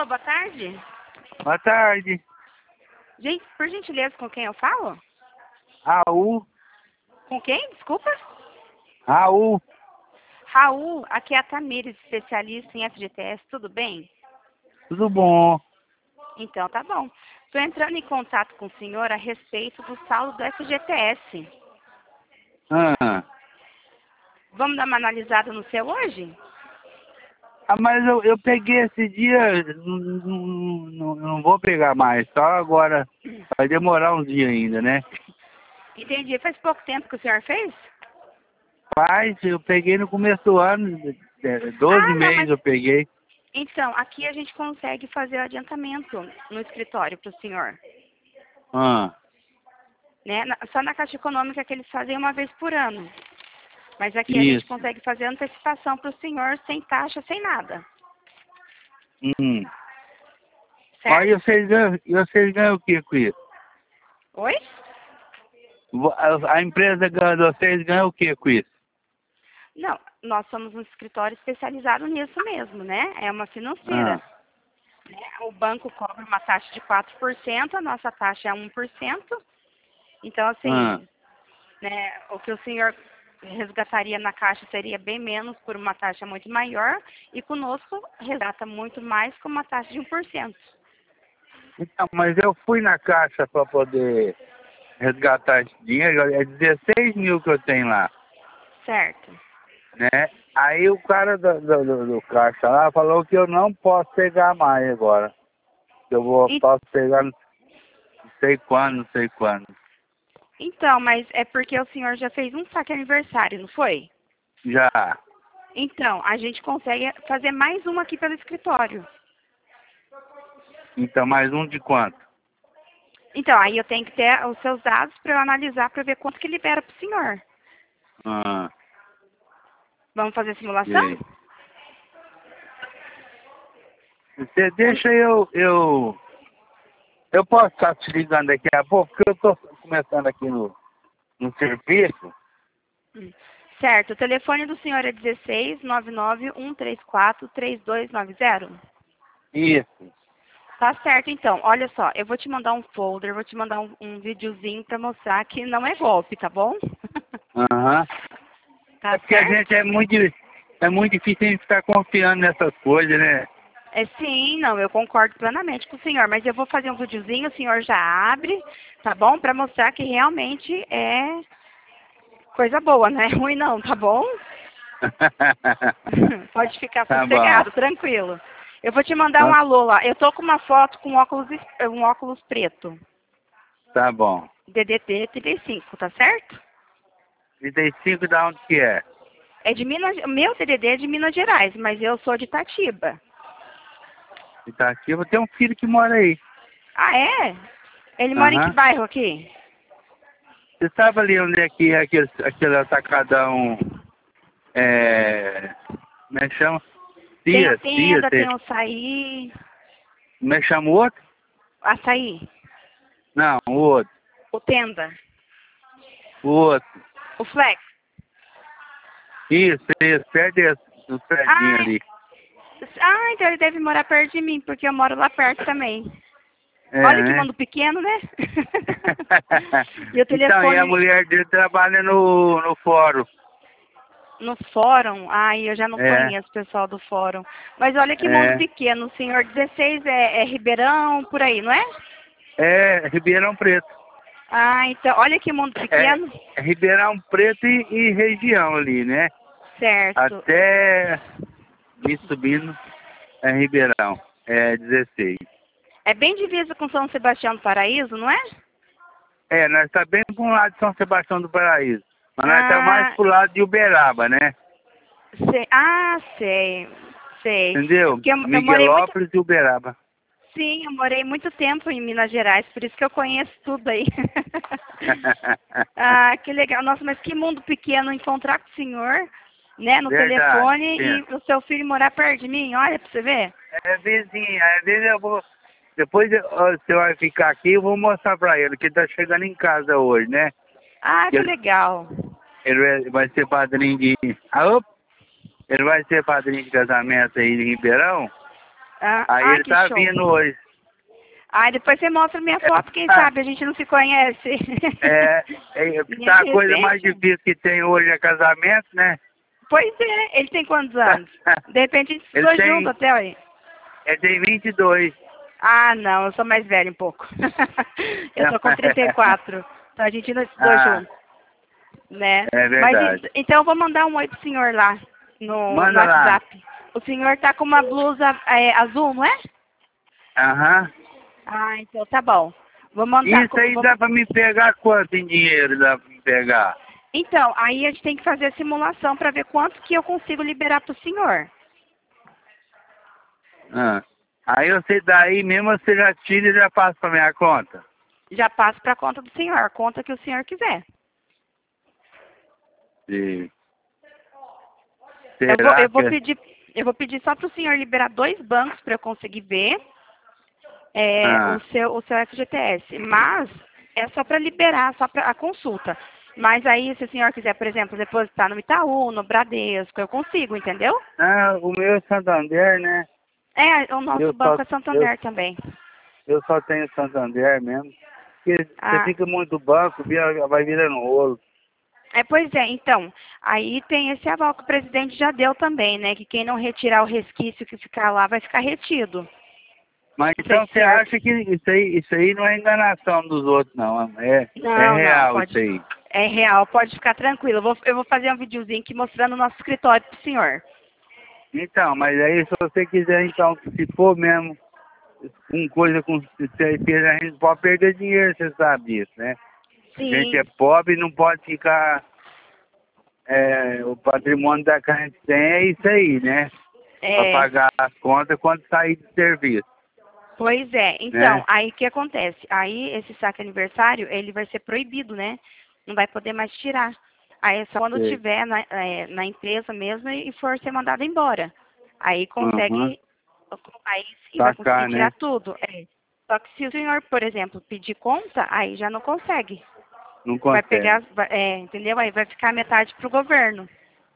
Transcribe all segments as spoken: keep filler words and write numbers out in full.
Alô, boa tarde. Boa tarde. Gente, por gentileza, com quem eu falo? Raul. Com quem? Desculpa. Raul. Raul, aqui é a Tamires, especialista em F G T S, tudo bem? Tudo bom? Então, tá bom. Estou entrando em contato com o senhor a respeito do saldo do F G T S. Ah, Vamos dar uma analisada no seu hoje? ah mas eu, eu peguei esse dia, não, não, não, não vou pegar mais, só agora. Vai demorar uns dias ainda, né? Entendi. Faz pouco tempo que o senhor fez? Faz, eu peguei no começo do ano, é, doze Ah, não, meses mas... eu peguei. Então, aqui a gente consegue fazer o adiantamento no escritório para o senhor. Ah, Né? Na- Só na Caixa Econômica que eles fazem uma vez por ano. Mas aqui a gente isso. consegue fazer antecipação para o senhor sem taxa, sem nada. Hum. Certo? Aí vocês ganham, e vocês ganham o que com isso? Oi? Vo- A, a empresa ganha, vocês ganham o que com isso? Não, nós somos um escritório especializado nisso mesmo, né? É uma financeira. Ah, Né? O banco cobra uma taxa de quatro por cento, a nossa taxa é um por cento. Então, ah. assim, né, o que o senhor resgataria na Caixa seria bem menos por uma taxa muito maior e conosco resgata muito mais com uma taxa de um por cento. Então, mas eu fui na caixa para poder resgatar esse dinheiro, é dezesseis mil que eu tenho lá, Certo. né? Aí o cara do, do, do- do caixa lá falou que eu não posso pegar mais agora. Eu vou, E- posso pegar não sei quando, não sei quando. Então, mas é porque o senhor já fez um saque aniversário, não foi? Já. Então, a gente consegue fazer mais uma aqui pelo escritório. Então, mais um de quanto? Então, aí eu tenho que ter os seus dados para eu analisar para ver quanto que libera para o senhor. Ah, Vamos fazer a simulação? ok. Você deixa eu, eu... Eu posso estar te ligando daqui a pouco, porque eu estou começando aqui no, no serviço. Hum. Certo. O telefone do senhor é dezesseis, nove nove um três quatro, três dois nove zero? Isso. Tá certo, então. Olha só, eu vou te mandar um folder, vou te mandar um, um videozinho para mostrar que não é golpe, tá bom? Aham. Tá É porque a certo? gente é muito, é muito difícil a gente ficar confiando nessas coisas, né? É sim, não, eu concordo plenamente com o senhor, mas eu vou fazer um videozinho, o senhor já abre, tá bom? Para mostrar que realmente é coisa boa, não é ruim não, tá bom? Pode ficar Tá bom. sossegado, tranquilo. Eu vou te mandar um Então, alô lá. Eu tô com uma foto com óculos, es- um óculos preto. tá bom. D D T trinta e cinco, tá certo? trinta e cinco da onde que é? É de Minas, meu D D D é de Minas Gerais, mas eu sou de Itatiba. Itatiba, tem um filho que mora aí. Ah, é? Ele mora em que Aham. bairro aqui? Você sabe ali onde é que é aquele, aquele atacadão, é... Como é que chama? Tem o Cia, Cia, Tenda, tem... tem o Açaí. Como é que chama o outro? Açaí. Não, o outro. O Tenda. O outro. O Flex. Isso, isso, perto desse, do Fredinho Ah, ali. ah, então ele deve morar perto de mim, porque eu moro lá perto também. É, Olha que né? mundo pequeno, né? E o Então, e a telefone mulher dele trabalha no, no fórum. no fórum. Ai, eu já não É, conheço o pessoal do fórum. Mas olha que mundo é. pequeno. O senhor dezesseis é, é Ribeirão, por aí, não é? É Ribeirão Preto. Ah, então, olha que mundo É, pequeno. é Ribeirão Preto e, e região ali, né? Certo. Até me subindo é Ribeirão. É dezesseis. É bem divisa com São Sebastião do Paraíso, não é? É, nós tá bem para um lado de São Sebastião do Paraíso. Mas nós tá mais Ah, pro lado de Uberaba, né? sei. Ah, sei. Sei. É Entendeu? porque eu, eu morei muito. Miguelópolis e Uberaba. Sim, eu morei muito tempo em Minas Gerais, por isso que eu conheço tudo aí. Ah, que legal. Nossa, mas que mundo pequeno encontrar com o senhor, né, no Verdade. telefone É, e o seu filho morar perto de mim. Olha pra você ver. é vizinho. Às vezes eu vou... Depois eu- ó, você vai ficar aqui, eu vou mostrar pra ele que ele tá chegando em casa hoje, né? Ah, que Ele, legal. ele vai vai ser padrinho de... Ah, opa! Ele vai ser padrinho de casamento aí em Ribeirão. Ah, Aí ah, ele que tá show. vindo hoje. Ai, depois você mostra minha foto, quem Ah, sabe a gente não se conhece. É, é, De tá a coisa mais repente. difícil que tem hoje é casamento, né? Pois é, ele tem quantos anos? De repente a gente Ele estudou junto tem, até aí. ele tem vinte e dois. Ah, não, eu sou mais velha um pouco. Eu tô com trinta e quatro. Então a gente não estudou Ah, junto, né? é Mas verdade. en- então eu vou mandar um oi pro senhor lá no, no Manda lá. WhatsApp. O senhor tá com uma blusa é, azul, não é? Aham. Ah, então tá bom. Vou mandar. Isso co- aí Vou... dá pra me pegar quanto em dinheiro dá pra me pegar? Então, aí a gente tem que fazer a simulação para ver quanto que eu consigo liberar pro senhor. Ah. Aí você daí mesmo você já tira e já passa pra minha conta. Já passo para a conta do senhor, a conta que o senhor quiser. Sim. Eu vou, Será eu vou que... pedir, eu vou pedir só para o senhor liberar dois bancos para eu conseguir ver é, o Ah, seu, o seu F G T S. Mas é só para liberar, só para a consulta. Mas aí, se o senhor quiser, por exemplo, depositar no Itaú, no Bradesco, eu consigo, entendeu? ah, o meu é Santander, né? É, o nosso Eu só, banco é eu, Santander também. eu só tenho Santander mesmo. Porque você Ah, fica muito banco, vira- vai virando rolo. é, pois é, então, aí tem esse aval que o presidente já deu também, né? Que quem não retirar o resquício que ficar lá vai ficar retido. Mas Não sei então se o você senhor... acha que isso aí, isso aí não é enganação dos outros, não. É, é Não, não, real isso pode... aí. É real, pode ficar tranquilo. Eu vou, eu vou fazer um videozinho aqui mostrando o nosso escritório pro senhor. Então, mas aí se você quiser, então, se for mesmo com coisa com C I P, a gente pode perder dinheiro, você sabe disso, né? A gente é Sim, pobre e não pode ficar... é, o patrimônio da que a gente tem é isso aí, né? Para é... pagar as contas quando sair de serviço, Pois é, então, né? aí o que acontece? Aí esse saque aniversário, ele vai ser proibido, né? Não vai poder mais tirar. Aí é só quando Sei. tiver na, é, na empresa mesmo e for ser mandado embora. Aí Aham. consegue, aí sim vai conseguir Sacar, tirar né? tudo. É. Só que se o senhor, por exemplo, pedir conta, aí já não consegue. Não Vai consegue. pegar, vai- é, entendeu? Aí vai ficar metade pro governo,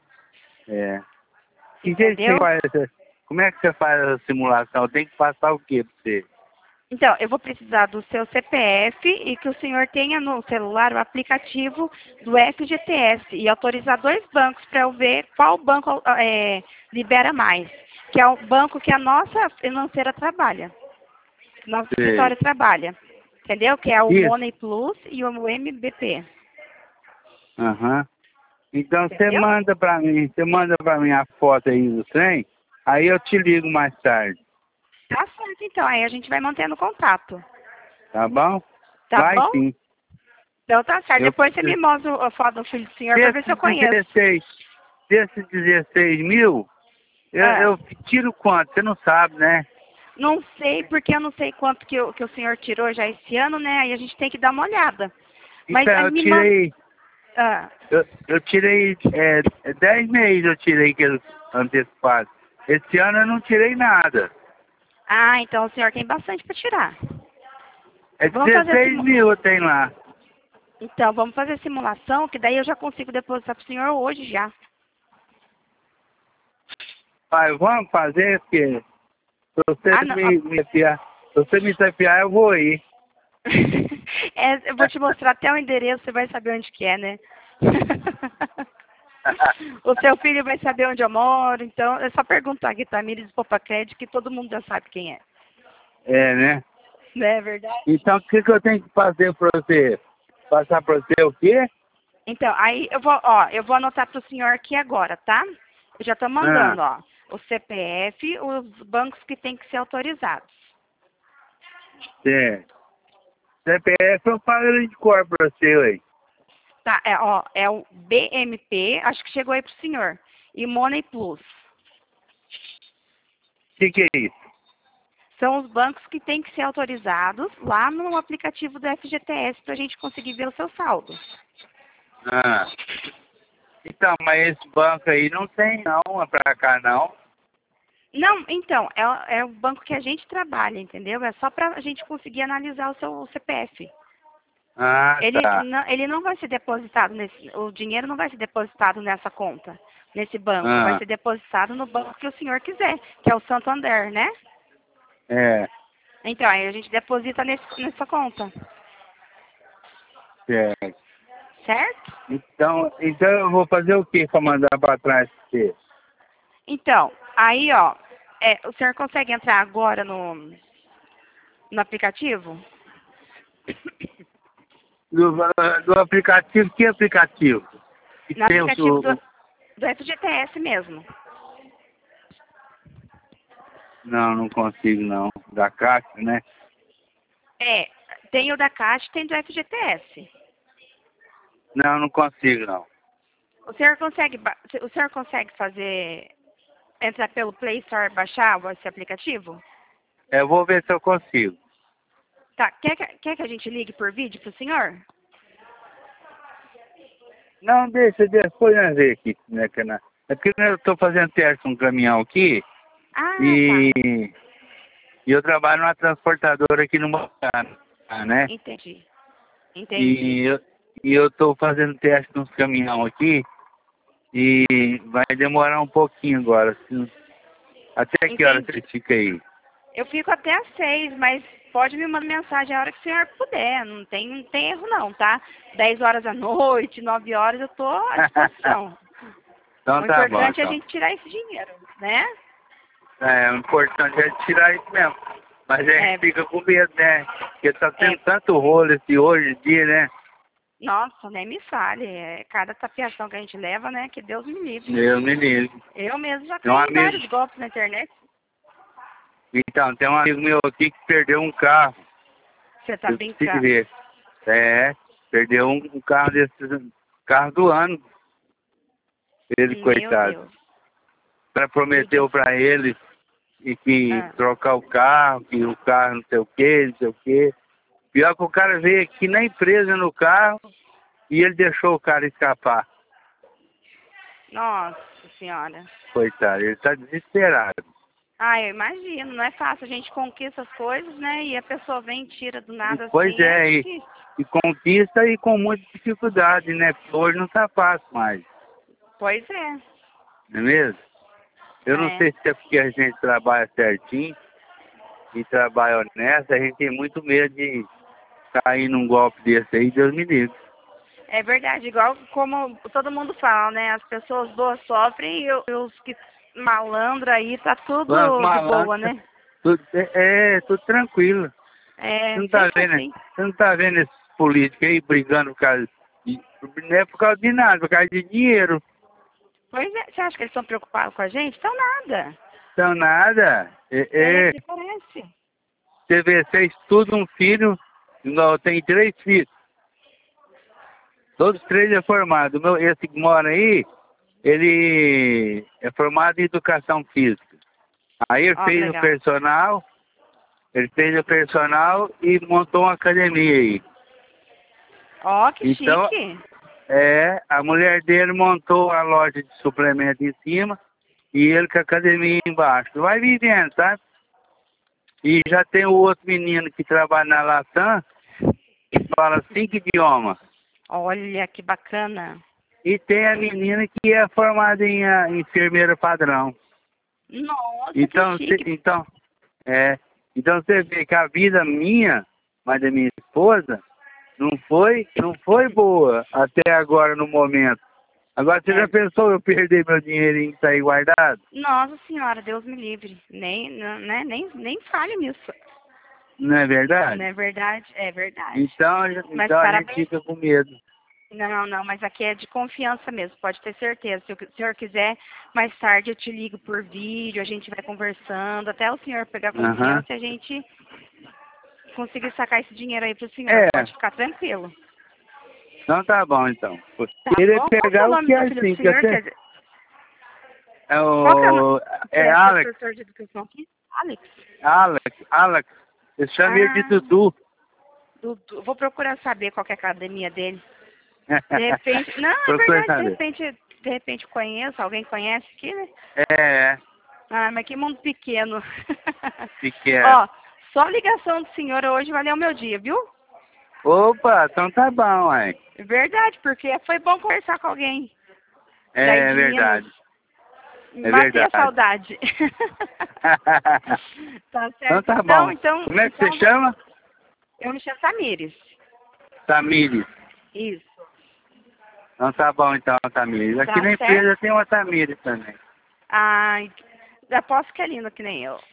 É. Que jeito que você entendeu? faz essa... Como é que você faz essa simulação? Tem que passar o quê pra você? Então, eu vou precisar do seu C P F e que o senhor tenha no celular o aplicativo do F G T S e autorizar dois bancos para eu ver qual banco é, libera mais, que é o banco que a nossa financeira trabalha, nosso Sei. escritório trabalha, entendeu? Que é o Isso. Money Plus e o M B P, Aham. Então você entendeu? manda pra mim, você manda pra mim a foto aí do trem, aí eu te ligo mais tarde, Tá certo, então, aí a gente vai mantendo contato, tá bom? tá Vai bom? sim. Então tá certo, Eu depois você me preciso. mostra a foto do filho do senhor para ver se eu Desses conheço. dezesseis, desses dezesseis mil, eu, Ah. eu tiro quanto? Você não sabe, né? Não sei, porque eu não sei quanto que o, que o senhor tirou já esse ano, né? Aí a gente tem que dar uma olhada. Mas Então, ah, eu me manda... tirei, Ah, eu, eu tirei, é, dez meses eu tirei aquele antecipado. Esse ano eu não tirei nada. ah, então o senhor tem bastante para tirar. É Vamos fazer a dezesseis simu... mil eu tenho lá. Então, vamos fazer a simulação, que daí eu já consigo depositar para o senhor hoje já. Pai, vamos fazer, porque se você Ah, não. me, me tapear, se você me tapear, eu vou ir. É, eu vou te mostrar até o endereço, você vai saber onde que é, né? O seu filho vai saber onde eu moro, então é só perguntar aqui, Tamires Popacred, que todo mundo já sabe quem é. É, né? Não é verdade? Então, o que, que eu tenho que fazer pra você? Passar pra você o quê? Então, aí eu vou, ó, eu vou anotar para o senhor aqui agora, tá? Eu já estou Ah, mandando, ó, o C P F, os bancos que têm que ser autorizados. é. C P F eu falo de cor pra você, ué. Tá, é, ó, é o B M P, acho que chegou aí pro senhor. E Money Plus. O que, que é isso? São os bancos que têm que ser autorizados lá no aplicativo do F G T S para a gente conseguir ver o seu saldo. Ah. Então, mas esse banco aí não tem não, é pra cá não. Não, então, é, é o banco que a gente trabalha, entendeu? É só para a gente conseguir analisar o seu C P F. Ah, Ele tá. não, ele não vai ser depositado nesse, o dinheiro não vai ser depositado nessa conta, nesse banco, vai Ah, ser depositado no banco que o senhor quiser, que é o Santander, né? É, Então, aí a gente deposita nesse, nessa conta, certo. certo? Então, então eu vou fazer o que para mandar para trás pra você? Então, aí, ó, é, o senhor consegue entrar agora no, no aplicativo? Do, do aplicativo, que aplicativo? Que No tem o, aplicativo do, o- do F G T S mesmo. Não, não consigo não. Da Caixa, né? É, tem o da Caixa e tem do F G T S. Não, não consigo não. O senhor consegue, ba- o senhor consegue fazer, entrar pelo Play Store e baixar esse aplicativo? Eu vou ver se eu consigo. Tá, quer que, quer que a gente ligue por vídeo pro senhor? Não, deixa, depois nós ver aqui. Né, que na- é porque eu estou fazendo teste com um caminhão aqui Ah, e, tá. e eu trabalho numa transportadora aqui no Montana, né? Entendi. Entendi. E eu e eu estou fazendo teste nos caminhão aqui e vai demorar um pouquinho agora. assim. Até que hora você Entendi. fica aí? Eu fico até às seis, mas pode me mandar mensagem a hora que o senhor puder. Não tem, não tem erro não, tá? Dez horas da noite, nove horas, eu tô à disposição. Então O tá bom, importante é a então. gente tirar esse dinheiro, né? É, o importante é tirar isso mesmo. Mas a gente É, fica com medo, né? Porque tá tendo é, tanto rolo esse hoje em dia, né? nossa, nem me fale. É cada tapeação que a gente leva, né? Que Deus me livre. Eu me ligo. Eu mesmo já Tem um caí em amigo. vários golpes na internet. Então, tem um amigo meu aqui que perdeu um carro. Você tá Eu preciso brincando. ver. É, perdeu um, um carro desses, carro do ano. Ele, Meu coitado. Deus. Pra E o prometeu que... pra ele e que Ah, trocar o carro, que o carro não sei o que, não sei o que. Pior que o cara veio aqui na empresa no carro e ele deixou o cara escapar. nossa senhora. Coitado, ele tá desesperado. Ah, eu imagino. Não é fácil. A gente conquista as coisas, né? E a pessoa vem e tira do E, nada pois assim. É é, e, difícil. e conquista e com muita dificuldade, né? Porque hoje não tá fácil mais, Pois é. não é mesmo? Eu não É. sei se é porque a gente trabalha certinho e trabalha honesto, a gente tem muito medo de cair num golpe desse aí, Deus me livre. É verdade. Igual como todo mundo fala, né? As pessoas boas sofrem e o- e os que malandro aí tá Mas tudo de malandro, boa, né? tudo, é, é, tudo tranquilo. Você É, não tá sempre vendo, né? assim. Você não tá vendo esses políticos aí brigando por causa de, não é por causa de nada, por causa de dinheiro. Pois é. Você acha que eles estão preocupados com a gente? Então nada. Então nada. É, É, é, que parece. você vê, você estuda um filho, igual eu tenho três filhos. Todos três é formado. O meu, esse que mora aí, ele é formado em educação física. Aí ele Ó, que fez o legal. personal, ele fez o personal e montou uma academia aí. Ó, que Então, chique. é, a mulher dele montou a loja de suplemento em cima e ele com a academia embaixo. Vai vivendo, sabe? E já tem o outro menino que trabalha na Latam, que fala cinco idiomas. Olha, que bacana. E tem a menina que é formada em ah, enfermeira padrão. Nossa, que Então, cê- chique. então, é, então você vê que a vida minha, mas da minha esposa, não foi, não foi boa até agora no momento. Agora você É. já pensou eu perder meu dinheirinho que tá aí guardado? Nossa senhora, Deus me livre. Nem, não, né, nem, nem fale nisso. Não é Não verdade? é verdade? É verdade. Então, Mas então a gente parabéns. fica com medo. Não, não, mas aqui é de confiança mesmo, pode ter certeza. Se o senhor quiser, mais tarde eu te ligo por vídeo, a gente vai conversando, até o senhor pegar Aham. confiança e a gente conseguir sacar esse dinheiro aí pro senhor. É, Pode ficar tranquilo. então tá bom então. Tá Querer bom? Qual que é o pegar o nome que é do filho do assim, que senhor? até Quer dizer, é qual que é o nome o que é é Alex, professor de educação aqui? Alex? Alex, Alex. Eu chamo ele de Ah, Dudu. Dudu. Vou procurar saber qual que é a academia dele. De repente, não, é Procura verdade, de saber. repente, de repente conheço, alguém conhece aqui, né? É, é, Ah, mas que mundo pequeno. pequeno. Ó, só a ligação do senhor hoje valeu o meu dia, viu? Opa, então tá bom, ué. É verdade, porque foi bom conversar com alguém. Daí É de Minas. verdade. É Matei a verdade. saudade. Tá certo. Então tá Então, bom. então, Como é que então, você chama? eu me chamo Tamires. Tamires. Isso. Então tá bom então, Tamires. Aqui Tá na certo? empresa tem uma Tamires também. Ai, aposto que é lindo que nem eu.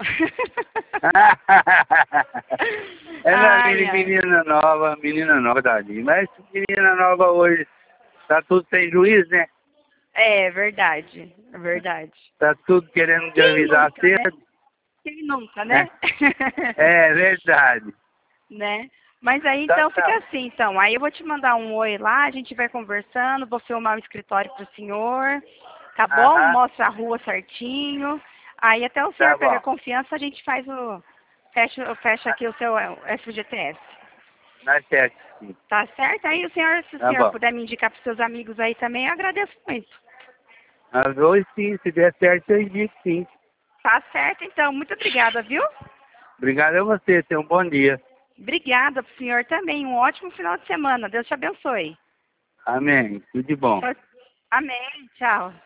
Ela é Ai, ai. menina nova, menina nova, tadinha. Mas menina nova hoje tá tudo sem juiz, né? É verdade, é verdade. Tá tudo querendo te Quem avisar nunca, né? cedo. Quem nunca, né? É, é verdade. Né? Mas aí, Tá, então, fica tá. assim, então. Aí eu vou te mandar um oi lá, a gente vai conversando, vou filmar o escritório pro senhor, tá bom? Aham, Mostra a rua certinho. Aí até o senhor tá pegar bom. confiança, a gente faz o... Fecha, fecha aqui o seu F G T S. Na sete, sim. Tá certo? Aí o senhor, se o Tá senhor bom. puder me indicar pros seus amigos aí também, eu agradeço muito. As dois sim, se der certo eu indico sim. Tá certo, então. Muito obrigada, viu? Obrigado a você, tenha um bom dia. Obrigada pro senhor também. Um ótimo final de semana. Deus te abençoe. Amém. Tudo de bom. Amém. Tchau.